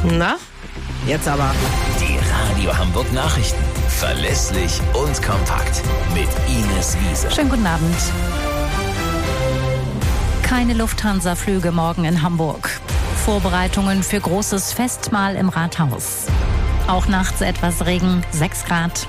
Na, jetzt aber. Die Radio Hamburg Nachrichten. Verlässlich und kompakt. Mit Ines Wiese. Schönen guten Abend. Keine Lufthansa-Flüge morgen in Hamburg. Vorbereitungen für großes Festmahl im Rathaus. Auch nachts etwas Regen, 6 Grad.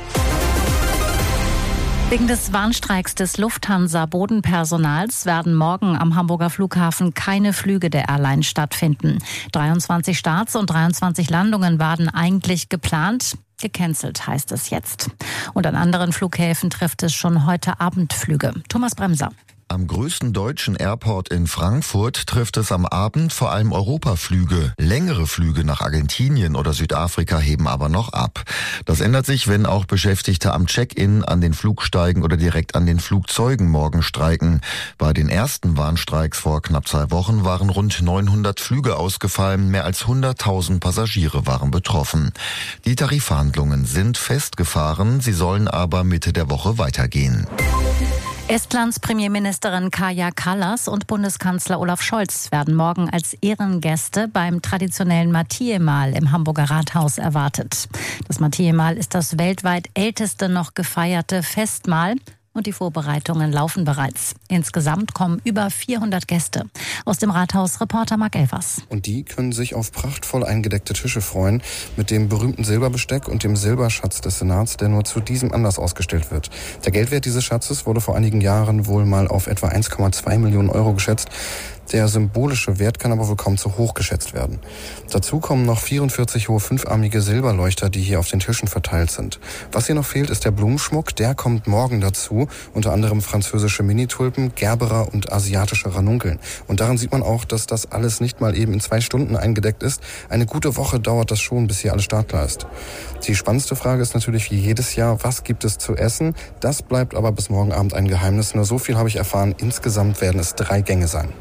Wegen des Warnstreiks des Lufthansa-Bodenpersonals werden morgen am Hamburger Flughafen keine Flüge der Airline stattfinden. 23 Starts und 23 Landungen waren eigentlich geplant. Gecancelt heißt es jetzt. Und an anderen Flughäfen trifft es schon heute Abend Flüge. Thomas Bremser. Am größten deutschen Airport in Frankfurt trifft es am Abend vor allem Europaflüge. Längere Flüge nach Argentinien oder Südafrika heben aber noch ab. Das ändert sich, wenn auch Beschäftigte am Check-in, an den Flugsteigen oder direkt an den Flugzeugen morgen streiken. Bei den ersten Warnstreiks vor knapp 2 Wochen waren rund 900 Flüge ausgefallen. Mehr als 100.000 Passagiere waren betroffen. Die Tarifverhandlungen sind festgefahren. Sie sollen aber Mitte der Woche weitergehen. Estlands Premierministerin Kaja Kallas und Bundeskanzler Olaf Scholz werden morgen als Ehrengäste beim traditionellen Matthäemahl im Hamburger Rathaus erwartet. Das Matthäemahl ist das weltweit älteste noch gefeierte Festmahl. Und die Vorbereitungen laufen bereits. Insgesamt kommen über 400 Gäste. Aus dem Rathaus Reporter Marc Elvers. Und die können sich auf prachtvoll eingedeckte Tische freuen, mit dem berühmten Silberbesteck und dem Silberschatz des Senats, der nur zu diesem Anlass ausgestellt wird. Der Geldwert dieses Schatzes wurde vor einigen Jahren wohl mal auf etwa 1,2 Millionen Euro geschätzt. Der symbolische Wert kann aber wohl kaum zu hoch geschätzt werden. Dazu kommen noch 44 hohe 5-armige Silberleuchter, die hier auf den Tischen verteilt sind. Was hier noch fehlt, ist der Blumenschmuck. Der kommt morgen dazu. Unter anderem französische Minitulpen, Gerberer und asiatische Ranunkeln. Und daran sieht man auch, dass das alles nicht mal eben in 2 Stunden eingedeckt ist. Eine gute Woche dauert das schon, bis hier alles startklar ist. Die spannendste Frage ist natürlich wie jedes Jahr, was gibt es zu essen? Das bleibt aber bis morgen Abend ein Geheimnis. Nur so viel habe ich erfahren. Insgesamt werden es 3 Gänge sein.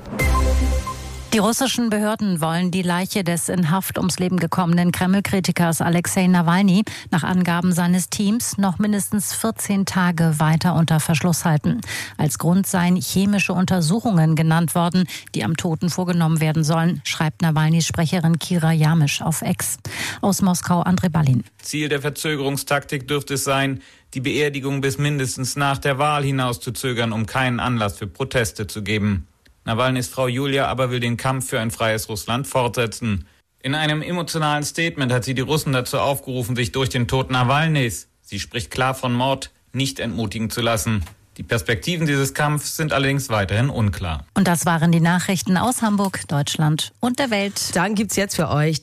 Die russischen Behörden wollen die Leiche des in Haft ums Leben gekommenen Kreml-Kritikers Alexei Nawalny nach Angaben seines Teams noch mindestens 14 Tage weiter unter Verschluss halten. Als Grund seien chemische Untersuchungen genannt worden, die am Toten vorgenommen werden sollen, schreibt Nawalnys Sprecherin Kira Jarmisch auf X. Aus Moskau André Ballin. Ziel der Verzögerungstaktik dürfte es sein, die Beerdigung bis mindestens nach der Wahl hinauszuzögern, um keinen Anlass für Proteste zu geben. Nawalnys Frau Julia aber will den Kampf für ein freies Russland fortsetzen. In einem emotionalen Statement hat sie die Russen dazu aufgerufen, sich durch den Tod Nawalnys, sie spricht klar von Mord, nicht entmutigen zu lassen. Die Perspektiven dieses Kampfs sind allerdings weiterhin unklar. Und das waren die Nachrichten aus Hamburg, Deutschland und der Welt. Dann gibt's jetzt für euch